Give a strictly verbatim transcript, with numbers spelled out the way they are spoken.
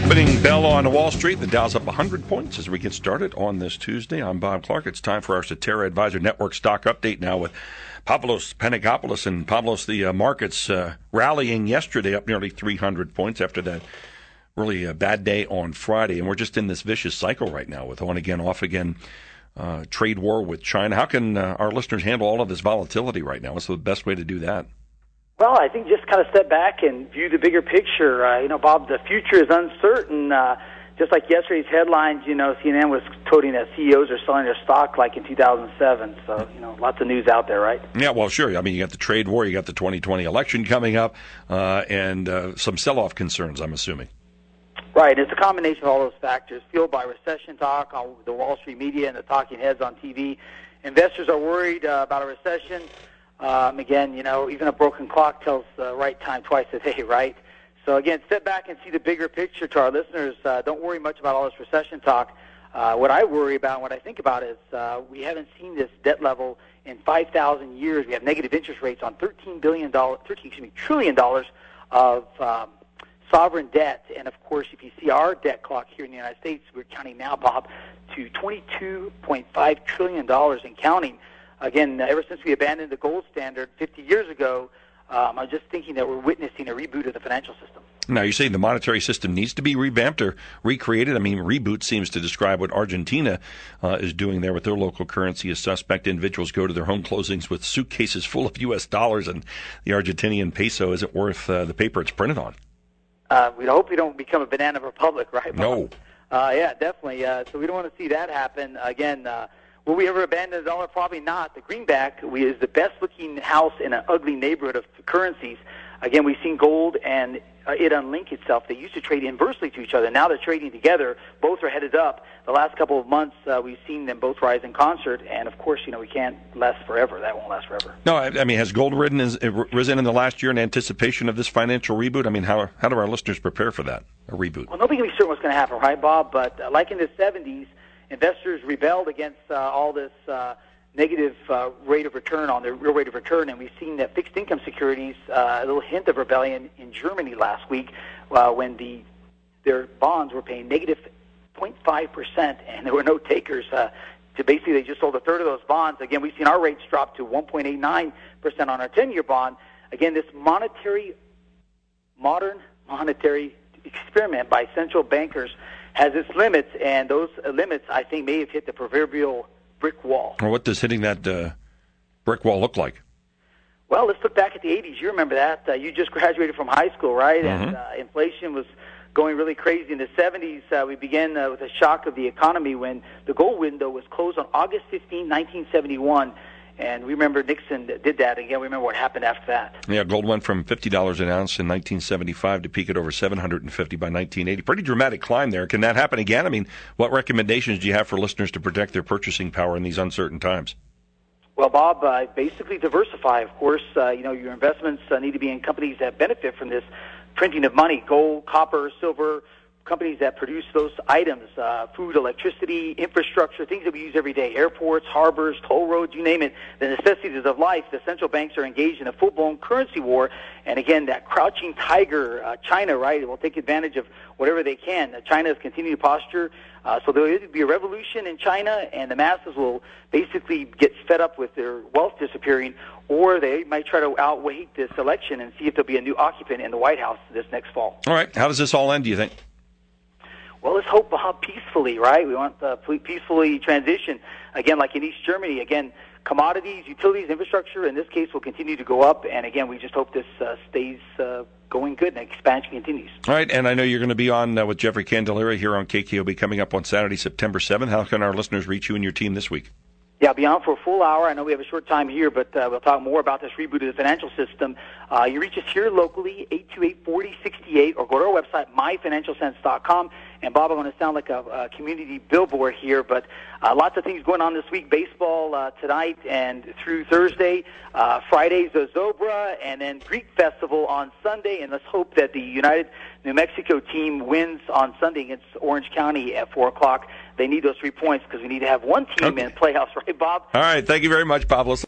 Opening bell on Wall Street. The Dow's up one hundred points as we get started on this Tuesday. I'm Bob Clark. It's time for our Cetera Advisor Network stock update now with Pavlos Panikopoulos. And Pavlos, the uh, markets uh, rallying yesterday up nearly three hundred points after that really uh, bad day on Friday. And we're just in this vicious cycle right now with on again, off again uh, trade war with China. How can uh, our listeners handle all of this volatility right now? What's the best way to do that? Well, I think just kind of step back and view the bigger picture. Uh, you know, Bob, the future is uncertain. Uh, just like yesterday's headlines, you know, C N N was quoting that C E Os are selling their stock like in two thousand seven. So, you know, lots of news out there, right? Yeah, well, sure. I mean, you got the trade war, you got the twenty twenty election coming up, uh, and uh, some sell-off concerns, I'm assuming. Right. It's a combination of all those factors, fueled by recession talk, all the Wall Street media and the talking heads on T V. Investors are worried uh, about a recession. Um, again, you know, even a broken clock tells the right time twice a day, right? So, again, step back and see the bigger picture to our listeners. Uh, don't worry much about all this recession talk. Uh, what I worry about and what I think about is uh, we haven't seen this debt level in five thousand years. We have negative interest rates on thirteen billion dollars, thirteen, excuse me, trillion dollars of um, sovereign debt. And, of course, if you see our debt clock here in the United States, we're counting now, Bob, to twenty-two point five trillion dollars and counting. Again, ever since we abandoned the gold standard fifty years ago, um, I'm just thinking that we're witnessing a reboot of the financial system. Now, you're saying the monetary system needs to be revamped or recreated? I mean, reboot seems to describe what Argentina uh, is doing there with their local currency as suspect individuals go to their home closings with suitcases full of U S dollars, and the Argentinian peso isn't worth uh, the paper it's printed on. Uh, we hope we don't become a banana republic, right, Bob? No. Uh, yeah, definitely. Uh, so we don't want to see that happen. Again, uh, will we ever abandon the dollar? Probably not. The greenback we, is the best-looking house in an ugly neighborhood of currencies. Again, we've seen gold and uh, it unlink itself. They used to trade inversely to each other. Now they're trading together. Both are headed up. The last couple of months, uh, we've seen them both rise in concert. And, of course, you know, we can't last forever. That won't last forever. No, I, I mean, has gold risen, is, risen in the last year in anticipation of this financial reboot? I mean, how, how do our listeners prepare for that, a reboot? Well, nobody can be certain what's going to happen, right, Bob? But uh, like in the seventies, investors rebelled against uh, all this uh, negative uh, rate of return on their real rate of return, and we've seen that fixed income securities, uh, a little hint of rebellion in Germany last week uh, when the their bonds were paying negative zero point five percent, and there were no takers. Uh, to basically, they just sold a third of those bonds. Again, we've seen our rates drop to one point eight nine percent on our ten-year bond. Again, this monetary, modern monetary experiment by central bankers has its limits, and those limits, I think, may have hit the proverbial brick wall. Well, what does hitting that uh, brick wall look like? Well, let's look back at the eighties. You remember that. Uh, you just graduated from high school, right? Mm-hmm. And uh, inflation was going really crazy. In the seventies, uh, we began uh, with a shock of the economy when the gold window was closed on August fifteenth, nineteen seventy-one. And we remember Nixon did that. Again, we remember what happened after that. Yeah, gold went from fifty dollars an ounce in nineteen seventy-five to peak at over seven hundred fifty dollars by nineteen eighty. Pretty dramatic climb there. Can that happen again? I mean, what recommendations do you have for listeners to protect their purchasing power in these uncertain times? Well, Bob, uh, basically diversify. Of course, uh, you know, your investments uh, need to be in companies that benefit from this printing of money, gold, copper, silver, companies that produce those items, uh, food, electricity, infrastructure, things that we use every day, airports, harbors, toll roads, you name it, the necessities of life. The central banks are engaged in a full-blown currency war. And again, that crouching tiger, uh, China, right, will take advantage of whatever they can. Uh, China has continued to posture. Uh, so there will either be a revolution in China and the masses will basically get fed up with their wealth disappearing, or they might try to outweigh this election and see if there'll be a new occupant in the White House this next fall. All right. How does this all end, do you think? Well, let's hope uh, peacefully, right? We want to uh, peacefully transition. Again, like in East Germany, again, commodities, utilities, infrastructure, in this case, will continue to go up. And again, we just hope this uh, stays uh, going good and expansion continues. All right, and I know you're going to be on uh, with Jeffrey Candelaria here on K K O B coming up on Saturday, September seventh. How can our listeners reach you and your team this week? Yeah, I'll be on for a full hour. I know we have a short time here, but uh, we'll talk more about this reboot of the financial system. Uh, you reach us here locally, eight two eight, four zero six eight, or go to our website, my financial sense dot com. And, Bob, I'm going to sound like a, a community billboard here, but uh, lots of things going on this week. Baseball uh, tonight and through Thursday. Uh, Friday's the Zobra, and then Greek Festival on Sunday. And let's hope that the United New Mexico team wins on Sunday against Orange County at four o'clock. They need those three points because we need to have one team okay. in playoffs, right, Bob? All right. Thank you very much, Pablo.